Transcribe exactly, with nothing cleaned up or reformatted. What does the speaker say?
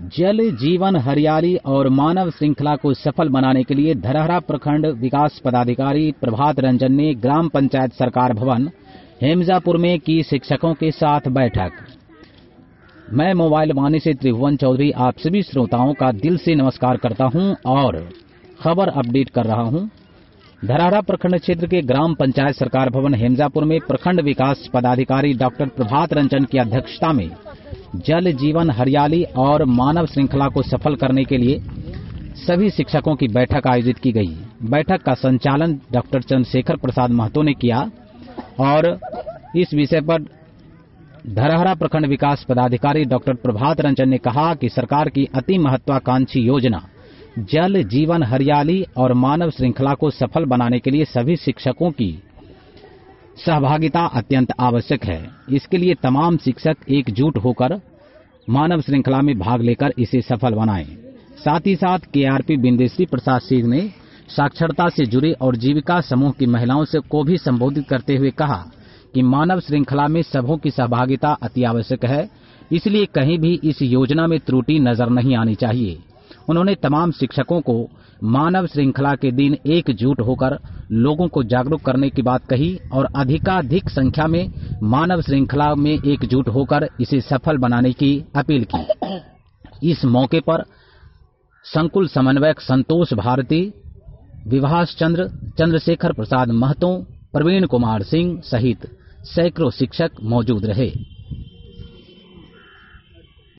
जल जीवन हरियाली और मानव श्रृंखला को सफल बनाने के लिए धरहरा प्रखंड विकास पदाधिकारी प्रभात रंजन ने ग्राम पंचायत सरकार भवन हेमजापुर में की शिक्षकों के साथ बैठक। मैं मोबाइल वाणी से त्रिभुवन चौधरी आप सभी श्रोताओं का दिल से नमस्कार करता हूं और खबर अपडेट कर रहा हूं। धरहरा प्रखंड क्षेत्र के ग्राम पंचायत सरकार भवन हेमजापुर में प्रखंड विकास पदाधिकारी डॉक्टर प्रभात रंजन की अध्यक्षता में जल जीवन हरियाली और मानव श्रृंखला को सफल करने के लिए सभी शिक्षकों की बैठक आयोजित की गई। बैठक का संचालन डॉक्टर चंद्रशेखर प्रसाद महतो ने किया और इस विषय पर धरहरा प्रखंड विकास पदाधिकारी डॉक्टर प्रभात रंजन ने कहा कि सरकार की अति महत्वाकांक्षी योजना जल जीवन हरियाली और मानव श्रृंखला को सफल बनाने के लिए सभी शिक्षकों की सहभागिता अत्यंत आवश्यक है। इसके लिए तमाम शिक्षक एकजुट होकर मानव श्रृंखला में भाग लेकर इसे सफल बनाएं। साथ ही साथ केआरपी बिंदेश्री प्रसाद सिंह ने साक्षरता से जुड़े और जीविका समूह की महिलाओं से को भी संबोधित करते हुए कहा कि मानव श्रृंखला में सबों की सहभागिता अति आवश्यक है, इसलिए कहीं भी इस योजना में त्रुटि नजर नहीं आनी चाहिए। उन्होंने तमाम शिक्षकों को मानव श्रृंखला के दिन एकजुट होकर लोगों को जागरूक करने की बात कही और अधिकाधिक संख्या में मानव श्रृंखला में एकजुट होकर इसे सफल बनाने की अपील की। इस मौके पर संकुल समन्वयक संतोष भारती, विभास चंद्र, चंद्रशेखर प्रसाद महतो, प्रवीण कुमार सिंह सहित सैकड़ों शिक्षक मौजूद रहे।